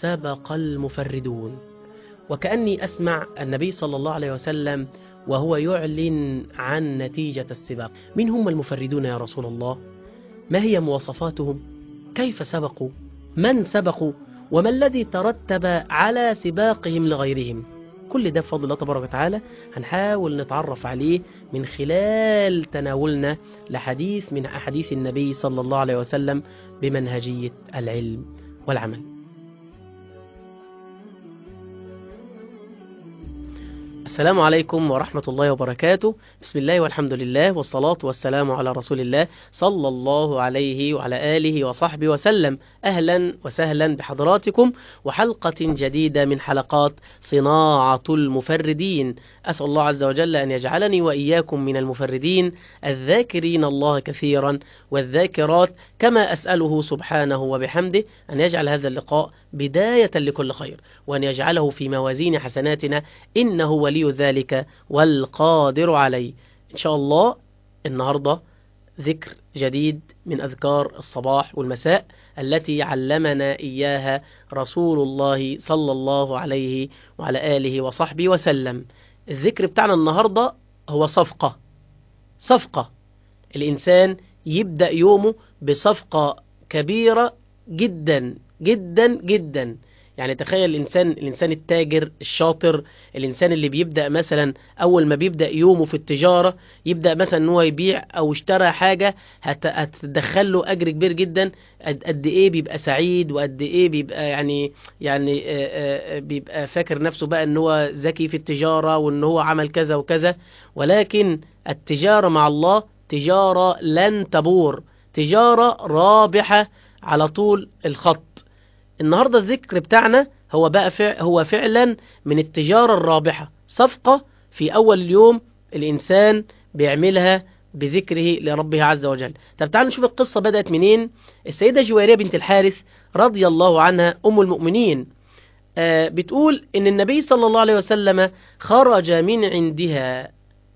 سبق المفردون. وكأني أسمع النبي صلى الله عليه وسلم وهو يعلن عن نتيجة السباق. من هم المفردون يا رسول الله؟ ما هي مواصفاتهم؟ كيف سبقوا؟ من سبقوا؟ وما الذي ترتب على سباقهم لغيرهم؟ كل ده بفضل الله تبارك وتعالى هنحاول نتعرف عليه من خلال تناولنا لحديث من أحاديث النبي صلى الله عليه وسلم بمنهجية العلم والعمل. السلام عليكم ورحمة الله وبركاته. بسم الله والحمد لله والصلاة والسلام على رسول الله صلى الله عليه وعلى آله وصحبه وسلم. أهلا وسهلا بحضراتكم وحلقة جديدة من حلقات صناعة المفردين. أسأل الله عز وجل أن يجعلني وإياكم من المفردين الذاكرين الله كثيرا والذاكرات، كما أسأله سبحانه وبحمده أن يجعل هذا اللقاء بداية لكل خير، وأن يجعله في موازين حسناتنا إنه ولي ذلك والقادر عليه. إن شاء الله النهاردة ذكر جديد من أذكار الصباح والمساء التي علمنا إياها رسول الله صلى الله عليه وعلى آله وصحبه وسلم. الذكر بتاعنا النهاردة هو صفقة. الإنسان يبدأ يومه بصفقة كبيرة جدا جدا جدا. يعني تخيل الإنسان التاجر الشاطر، الإنسان اللي بيبدأ مثلا أول ما بيبدأ يومه في التجارة يبدأ مثلا أنه يبيع أو اشترى حاجة هتدخل له أجر كبير جدا. قد إيه بيبقى سعيد، وقد إيه بيبقى يعني بيبقى فاكر نفسه بقى أنه ذكي في التجارة وأن هو عمل كذا وكذا. ولكن التجارة مع الله تجارة لن تبور، تجارة رابحة على طول الخط. النهاردة الذكر بتاعنا هو فعلا من التجارة الرابحة، صفقة في أول اليوم الإنسان بيعملها بذكره لربه عز وجل. طب تعالوا نشوف القصة بدأت منين. السيدة جويرية بنت الحارث رضي الله عنها أم المؤمنين بتقول إن النبي صلى الله عليه وسلم خرج من عندها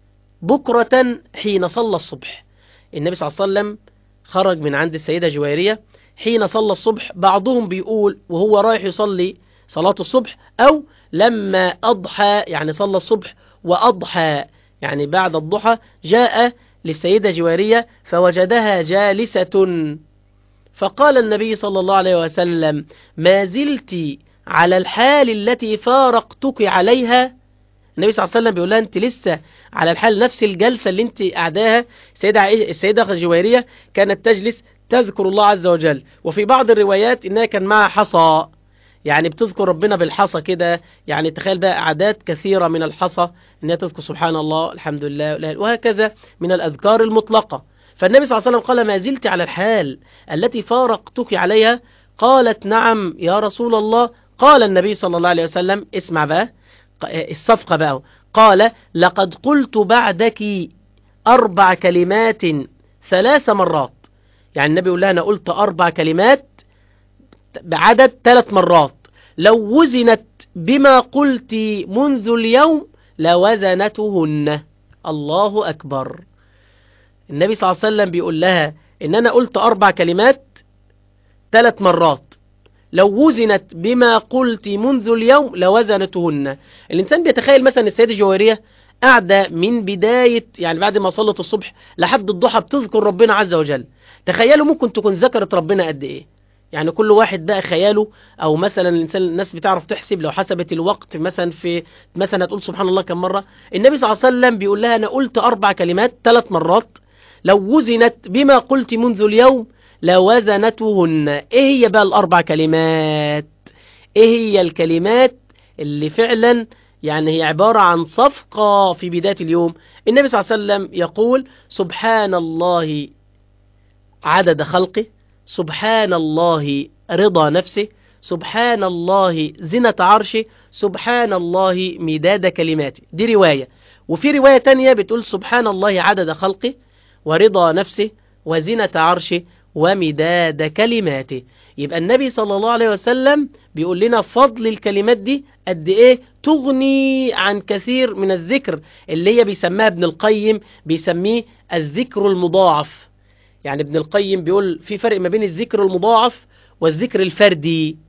بكرة حين صلى الصبح. النبي صلى الله عليه وسلم خرج من عند السيدة جويرية حين صلى الصبح. بعضهم بيقول وهو رايح يصلي صلاة الصبح، أو لما أضحى يعني صلى الصبح وأضحى يعني بعد الضحى جاء للسيدة جويرية فوجدها جالسة، فقال النبي صلى الله عليه وسلم: ما زلت على الحال التي فارقتك عليها؟ النبي صلى الله عليه وسلم بيقول لها: انت لسه على الحال نفس الجلسة اللي انت قعداها. السيدة جويرية كانت تجلس تذكر الله عز وجل، وفي بعض الروايات انها كان معها حصى، يعني بتذكر ربنا بالحصى كده. يعني تخيل بقى أعداد كثيرة من الحصى انها تذكر سبحان الله الحمد لله وهكذا من الأذكار المطلقة. فالنبي صلى الله عليه وسلم قال: ما زلت على الحال التي فارقتك عليها؟ قالت: نعم يا رسول الله. قال النبي صلى الله عليه وسلم، اسمع بقى الصفقة بقى، قال: لقد قلت بعدك 4 كلمات 3 مرات. يعني النبي يقول لها: أنا قلت 4 كلمات بعدد 3 مرات، لو وزنت بما قلت منذ اليوم لوزنتهن. الله أكبر. النبي صلى الله عليه وسلم بيقول لها إن أنا قلت 4 كلمات 3 مرات، لو وزنت بما قلت منذ اليوم لوزنتهن. الإنسان بيتخيل مثلا السيدة جويرية قاعدة من بداية يعني بعد ما صلت الصبح لحد الضحى بتذكر ربنا عز وجل. تخيلوا ممكن تكون ذكرت ربنا قد ايه. يعني كل واحد بقى خياله، او مثلا الناس بتعرف تحسب لو حسبت الوقت مثلا هتقول سبحان الله كم مرة. النبي صلى الله عليه وسلم بيقول لها: انا قلت 4 كلمات 3 مرات، لو وزنت بما قلت منذ اليوم لوزنتهن. ايه هي بقى ال4 كلمات؟ ايه هي الكلمات اللي فعلا يعني هي عبارة عن صفقة في بداية اليوم؟ النبي صلى الله عليه وسلم يقول: سبحان الله عدد خلقه، سبحان الله رضا نفسه، سبحان الله زنة عرشه، سبحان الله مداد كلماته. دي رواية. وفي رواية تانية بتقول: سبحان الله عدد خلقه ورضا نفسه وزنة عرشه ومداد كلماته. يبقى النبي صلى الله عليه وسلم بيقول لنا فضل الكلمات دي قد ايه، تغني عن كثير من الذكر اللي هي بيسميها ابن القيم، بيسميه الذكر المضاعف. يعني ابن القيم بيقول في فرق ما بين الذكر المضاعف والذكر الفردي،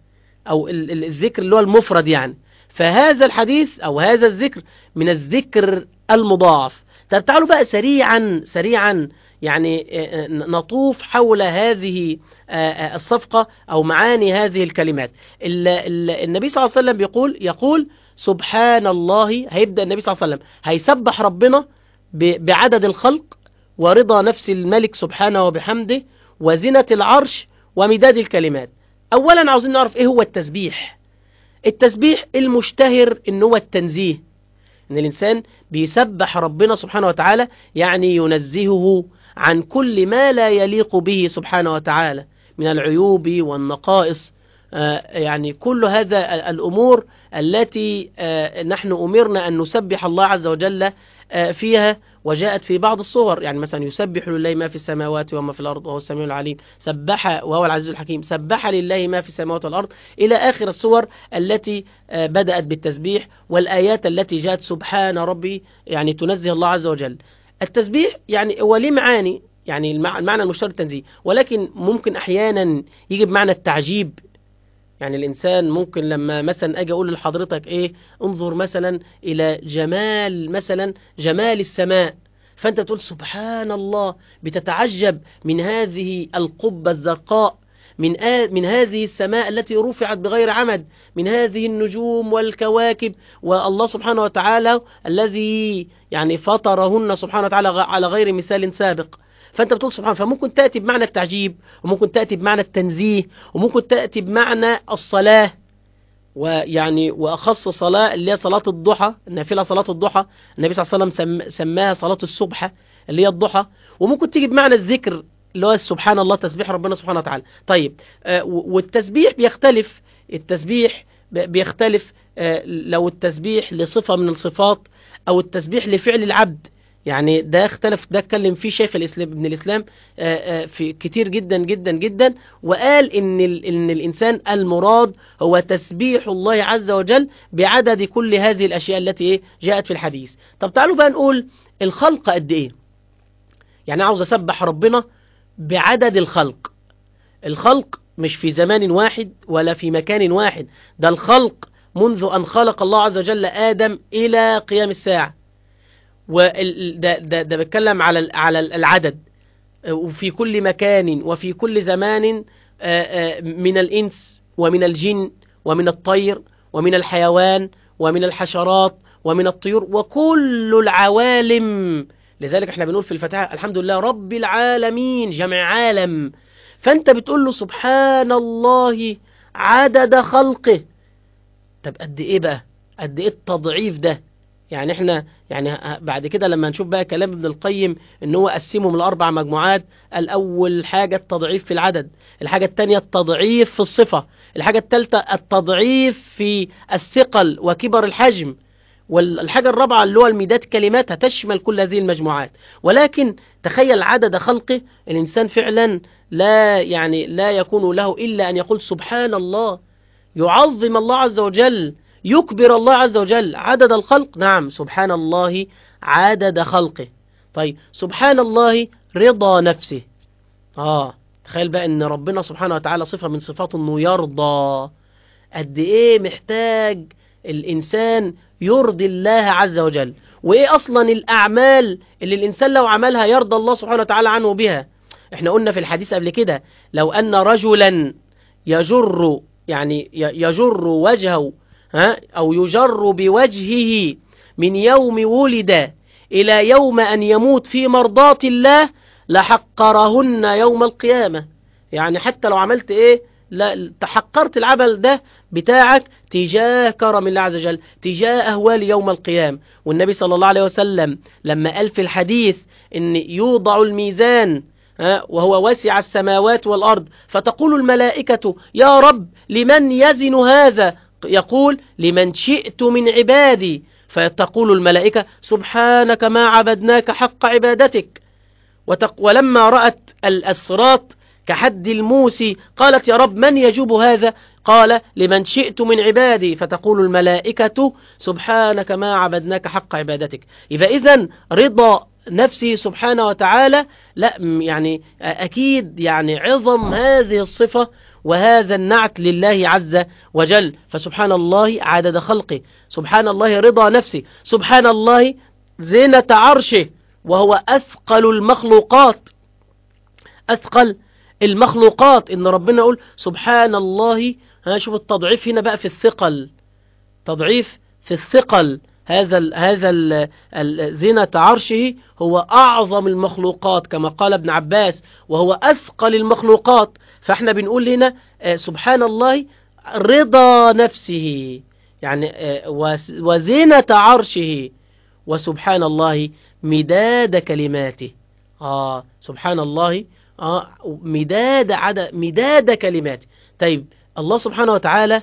أو الذكر اللي هو المفرد يعني. فهذا الحديث أو هذا الذكر من الذكر المضاعف. طب تعالوا بقى سريعا يعني نطوف حول هذه الصفقة أو معاني هذه الكلمات. النبي صلى الله عليه وسلم يقول سبحان الله. هيبدأ النبي صلى الله عليه وسلم هيسبح ربنا بعدد الخلق ورضا نفس الملك سبحانه وبحمده وزنة العرش ومداد الكلمات. أولا عاوزين نعرف إيه هو التسبيح. التسبيح المشتهر إن هو التنزيه، إن الإنسان بيسبح ربنا سبحانه وتعالى، يعني ينزهه عن كل ما لا يليق به سبحانه وتعالى من العيوب والنقائص. يعني كل هذا الأمور التي نحن أمرنا أن نسبح الله عز وجل فيها، وجاءت في بعض الصور. يعني مثلا يسبح لله ما في السماوات وما في الأرض وهو السميع العليم، سبح وهو العزيز الحكيم، سبح لله ما في السماوات والأرض، إلى آخر الصور التي بدأت بالتسبيح، والآيات التي جاءت سبحان ربي يعني تنزه الله عز وجل. التسبيح يعني هو ليه معاني، يعني المعنى المشترك التنزيه، ولكن ممكن أحيانا يجي بمعنى التعجيب. يعني الإنسان ممكن لما مثلا أجي أقول لحضرتك إيه، انظر مثلا إلى جمال السماء، فأنت تقول سبحان الله، بتتعجب من هذه القبة الزرقاء، من هذه السماء التي رفعت بغير عمد، من هذه النجوم والكواكب، والله سبحانه وتعالى الذي يعني فطرهن سبحانه وتعالى على غير مثال سابق. فأنت بتقول سبحان. فممكن تأتي بمعنى التعجيب، وممكن تأتي بمعنى التنزيه، وممكن تأتي بمعنى الصلاة، ويعني وأخص صلاة اللي هي صلاة الضحى، النافلة صلاة الضحى، النبي صلى الله عليه وسلم سماها صلاة الصبح اللي هي الضحى. وممكن تيجي بمعنى الذكر اللي هو سبحان الله، تسبيح ربنا سبحانه وتعالى. طيب والتسبيح بيختلف لو التسبيح لصفة من الصفات أو التسبيح لفعل العبد. يعني ده اختلف، ده اتكلم فيه شيخ الإسلام ابن الإسلام في كتير جدا جدا جدا، وقال إن الإنسان المراد هو تسبيح الله عز وجل بعدد كل هذه الأشياء التي جاءت في الحديث. طب تعالوا بقى نقول الخلق قد إيه. يعني عاوز أسبح ربنا بعدد الخلق مش في زمان واحد ولا في مكان واحد، ده الخلق منذ أن خلق الله عز وجل آدم إلى قيام الساعة. ده بتكلم على العدد، وفي كل مكان وفي كل زمان، من الإنس ومن الجن ومن الطير ومن الحيوان ومن الحشرات ومن الطيور وكل العوالم. لذلك احنا بنقول في الفاتحة الحمد لله رب العالمين، جمع عالم. فانت بتقول له سبحان الله عدد خلقه. طب قد ايه بقى، قد ايه التضعيف ده؟ يعني احنا يعني بعد كده لما نشوف بقى كلام ابن القيم ان هو قسمهم لأربع مجموعات. الأول حاجة التضعيف في العدد، الحاجة الثانية التضعيف في الصفة، الحاجة الثالثة التضعيف في الثقل وكبر الحجم، والحاجة الرابعة اللي هو المداد كلمات هتشمل كل هذه المجموعات. ولكن تخيل عدد خلقه، الإنسان فعلا لا يكون له إلا أن يقول سبحان الله، يعظم الله عز وجل، يكبر الله عز وجل. عدد الخلق، نعم سبحان الله عدد خلقه. طيب سبحان الله رضا نفسه. تخيل بقى ان ربنا سبحانه وتعالى صفة من صفاته انه يرضى. قد ايه محتاج الانسان يرضي الله عز وجل، وايه اصلا الاعمال اللي الانسان لو عملها يرضى الله سبحانه وتعالى عنه بها. احنا قلنا في الحديث قبل كده لو ان رجلا يجر وجهه أو يجر بوجهه من يوم ولد إلى يوم أن يموت في مرضاة الله لحقرهن يوم القيامة. يعني حتى لو عملت لا تحقرت العمل ده بتاعك تجاه كرم الله عز وجل، تجاه أهوال يوم القيامة. والنبي صلى الله عليه وسلم لما قال في الحديث إن يوضع الميزان وهو واسع السماوات والأرض، فتقول الملائكة يا رب لمن يزن هذا؟ يقول لمن شئت من عبادي. فتقول الملائكة سبحانك ما عبدناك حق عبادتك. ولما رأت الصراط كحد الموسي قالت يا رب من يجوب هذا؟ قال لمن شئت من عبادي. فتقول الملائكة سبحانك ما عبدناك حق عبادتك. إذن رضا نفسه سبحانه وتعالى، لا يعني أكيد يعني عظم هذه الصفة وهذا النعت لله عز وجل. فسبحان الله عدد خلقه، سبحان الله رضا نفسه، سبحان الله زينة عرشه، وهو أثقل المخلوقات، أثقل المخلوقات. إن ربنا يقول سبحان الله. شوف التضعيف هنا بقى في الثقل، تضعيف في الثقل. هذا زينة عرشه هو أعظم المخلوقات كما قال ابن عباس، وهو أثقل المخلوقات. فاحنا بنقول هنا سبحان الله رضا نفسه يعني وزينة عرشه، وسبحان الله مداد كلماته. سبحان الله مداد كلماته. طيب الله سبحانه وتعالى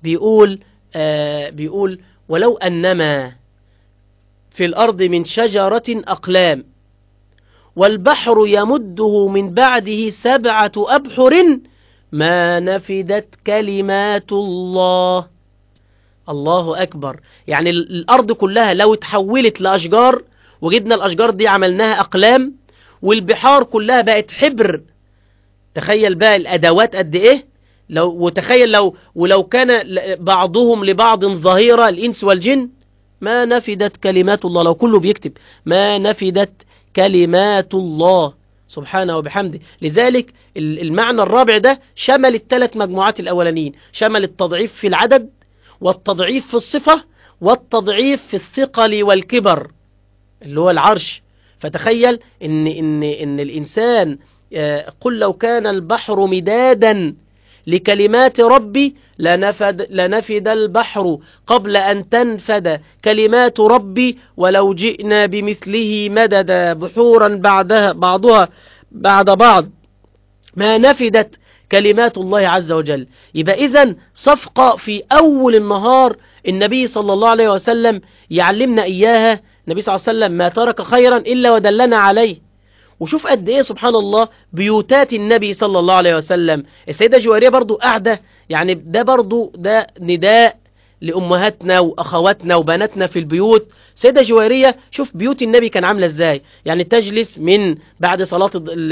بيقول ولو أنما في الأرض من شجرة أقلام والبحر يمده من بعده 7 أبحر ما نفدت كلمات الله. الله أكبر. يعني الأرض كلها لو اتحولت لأشجار وجدنا الأشجار دي عملناها أقلام، والبحار كلها بقت حبر، تخيل بقى الأدوات قد إيه. وتخيل ولو كان بعضهم لبعض ظهيرة، الإنس والجن، ما نفدت كلمات الله. لو كله بيكتب ما نفدت كلمات الله سبحانه وبحمده. لذلك المعنى الرابع ده شمل ال3 مجموعات الأولانيين، شمل التضعيف في العدد، والتضعيف في الصفة، والتضعيف في الثقل والكبر اللي هو العرش. فتخيل إن الإنسان قل لو كان البحر مدادا لكلمات ربي لنفد البحر قبل أن تنفد كلمات ربي ولو جئنا بمثله مددا، بحورا بعضها بعد بعض ما نفدت كلمات الله عز وجل. يبقى إذن صفقة في أول النهار النبي صلى الله عليه وسلم يعلمنا إياها. النبي صلى الله عليه وسلم ما ترك خيرا إلا ودلنا عليه. وشوف قد ايه سبحان الله بيوتات النبي صلى الله عليه وسلم. السيدة جويرية برضو قاعدة، يعني ده نداء لأمهاتنا وأخواتنا وبناتنا في البيوت. السيدة جويرية شوف بيوت النبي كان عاملة ازاي، يعني تجلس من بعد صلاة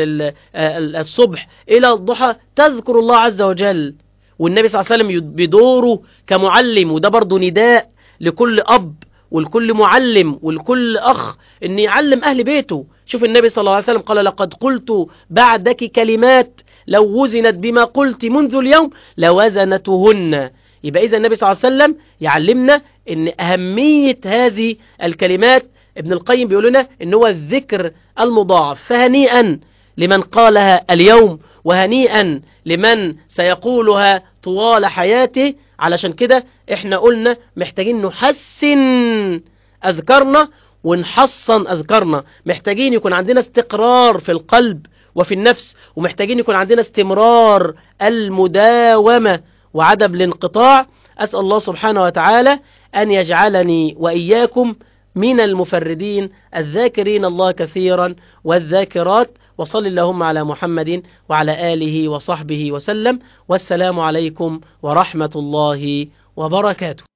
الصبح إلى الضحى تذكر الله عز وجل، والنبي صلى الله عليه وسلم بدوره كمعلم. وده برضو نداء لكل أب والكل معلم والكل أخ إن يعلم أهل بيته. شوف النبي صلى الله عليه وسلم قال لقد قلت بعدك كلمات لو وزنت بما قلت منذ اليوم لوزنتهن. يبقى إذا النبي صلى الله عليه وسلم يعلمنا إن أهمية هذه الكلمات. ابن القيم بيقول لنا إن هو الذكر المضاعف. فهنيئا لمن قالها اليوم، وهنيئا لمن سيقولها طوال حياته. علشان كده احنا قلنا محتاجين نحسن أذكارنا ونحصن أذكارنا، محتاجين يكون عندنا استقرار في القلب وفي النفس، ومحتاجين يكون عندنا استمرار المداومة وعدم الانقطاع. أسأل الله سبحانه وتعالى أن يجعلني وإياكم من المفردين الذاكرين الله كثيرا والذاكرات. وصل اللهم على محمد وعلى آله وصحبه وسلم، والسلام عليكم ورحمة الله وبركاته.